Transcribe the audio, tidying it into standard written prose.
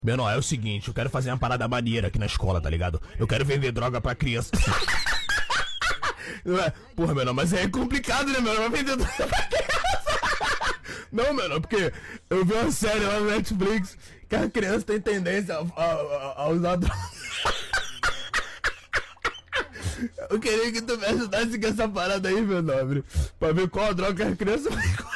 Menor, é o seguinte, eu quero fazer uma parada maneira aqui na escola, tá ligado? Eu quero vender droga pra criança. Não é? Porra, menor, mas é complicado, né, menor? Vai vender droga pra criança. Não, menor, porque eu vi uma série lá no Netflix que a criança tem tendência a usar droga. Eu queria que tu me ajudasse com essa parada aí, meu nobre. Pra ver qual droga a criança vai